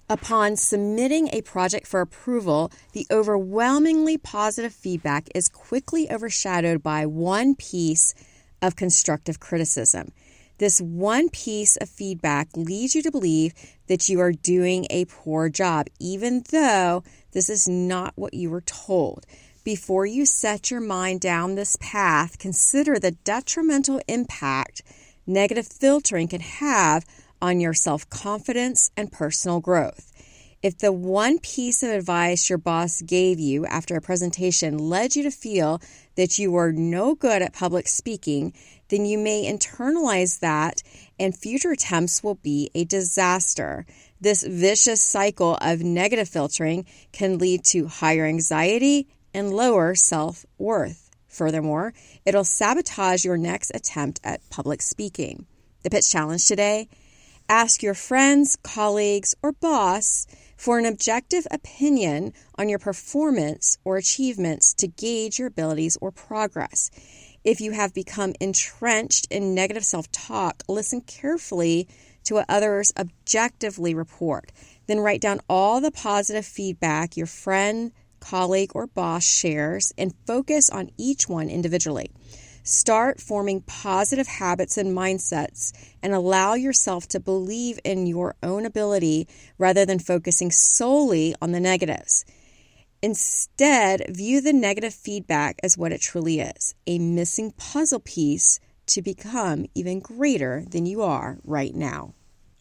Upon submitting a project for approval, the overwhelmingly positive feedback is quickly overshadowed by one piece of constructive criticism. This one piece of feedback leads you to believe that you are doing a poor job, even though this is not what you were told. Before you set your mind down this path, consider the detrimental impact negative filtering can have on your self-confidence and personal growth. If the one piece of advice your boss gave you after a presentation led you to feel that you were no good at public speaking, then you may internalize that and future attempts will be a disaster. This vicious cycle of negative filtering can lead to higher anxiety and lower self-worth. Furthermore, it'll sabotage your next attempt at public speaking. The pitch challenge today: ask your friends, colleagues, or boss for an objective opinion on your performance or achievements to gauge your abilities or progress. If you have become entrenched in negative self-talk, listen carefully to what others objectively report. Then write down all the positive feedback your friend, colleague, or boss shares and focus on each one individually. Start forming positive habits and mindsets and allow yourself to believe in your own ability rather than focusing solely on the negatives. Instead, view the negative feedback as what it truly is, a missing puzzle piece to become even greater than you are right now.